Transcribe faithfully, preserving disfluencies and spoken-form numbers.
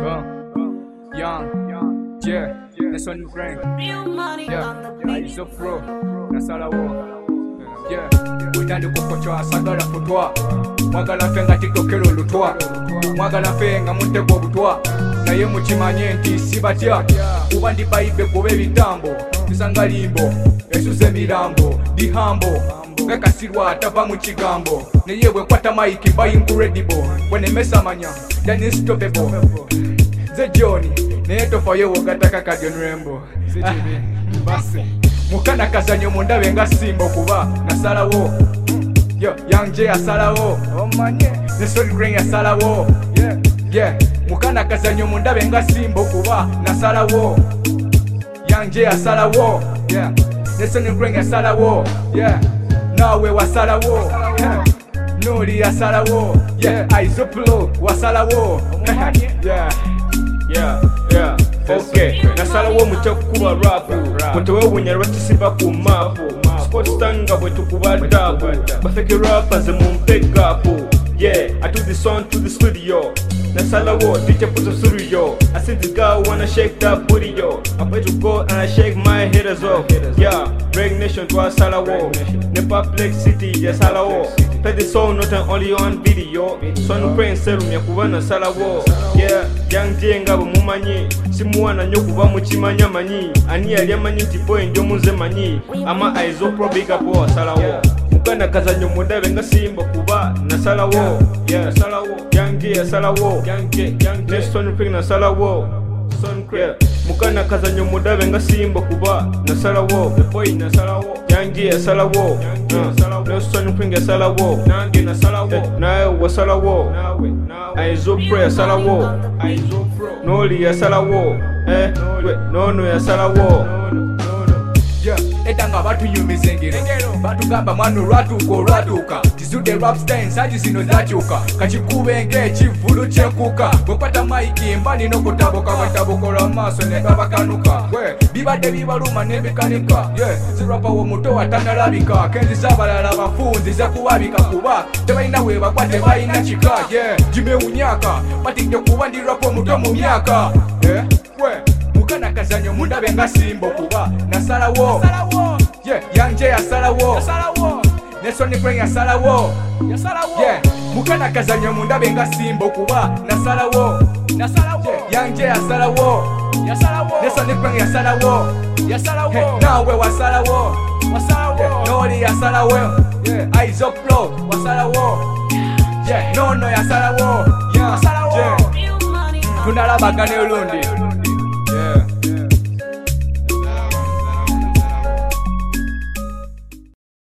Uh, young, yeah, that's on the brain. Yeah, I so pro, that's all I want. Yeah, witandi kukochwa sagala futwa. Mwagala fenga tikokero lutwa. Mwagala fenga mutego butwa. Naye mukimanye nti sibatya. Kuba ndi baibe kube bitambo. Bisangalimbo, esuze mirambo, dihambo. Kakasirwa tava mu kigambo. Naye bwe kwata mike mba incredible. When emesa manya, then it's stoppable. Ze Johnny, naye tofayo wogataka Kadion Rainbow. Basi mukana kazanyo mundabe nga simba kuba nasalawo. Yo, Young J asalawo. Omanye, ne Soul Grain asalawo. Yeah, yeah. Mukana kazanyo mundabe nga simba kuba nasalawo. Young J asalawo. Yeah, ne Soul Grain asalawo. Yeah, nawe wasalawo. Yeah. Nuri asalawo. Yeah, Aizoplo wasalawo. Yeah. Yeah, yeah, okay. Nasalawo muchakuba rapu. Mutawe wunyarwa tisiba ku mapu. Sport stanga bwe tukuba dabu. Bafeke rappers mumpegapo. Yeah, I took this song to the studio. Nasalawo, D J put a studio. I see this guy wanna shake that booty yo. I'm going to go and I shake my head as well. Yeah, Reg Nation to Asalawo. Nepaplex City, yes Salawo. Play the song not only on video. Son Prince Serum Yakubana Salawo. Yeah, Young J ngabo mumanyi. Simuana nyokuba muchimanya manyi. Ani aliamanyi tipo enjomuze manyi. Ama Aizopro big up wa Salawo. Mukana kazanyo mudabe nga simba kuba nasalawo. Yeah, Salawo. Young J asalawo. Young J, Young J. Son Prince nasalawo. Son Prince. Mukana kazanyo mudabe nga simba kuba nasalawo. The boy nasalawo. Young J asalawo. No Son Prince asalawo. Nange nasalawo. Nae wasalawo. Aizopro asalawo. Aizopro. Noli asalawo. Eh, nono asalawo. Yeah, etanga batu yumizengero batu gamba mwana rwatuko rwatuka tisude rap style saji zino zachuka kachikube nge chivulu chekuka bwekwata mike mbani no kutaboka batabokora maso ne babakanuka we bibade bibaluma ne bikanika yeah zirapa wo muto atanalabika kenzi sabalala bafunzi za kuwabika kuba tebaina we bakwate baina chika yeah jime unyaka batinde kuba ndi rapo muto mu myaka yeah we mukana kazanyo mundabe nga simbo kuba nasalawo. Yeah, Young J asalawo. Ne Soul Grain asalawo. Yeah, mukana kazanyo mundabe nga simbo kuba nasalawo. Yeah, Young J asalawo. Ne Soul Grain asalawo. Hey, nawe wasalawo. Yeah, Nori asalawo. Yeah, Aizoplo wasalawo. Yeah, nono asalawo. Yeah, yeah. Tunalabagane ulundi. Yeah.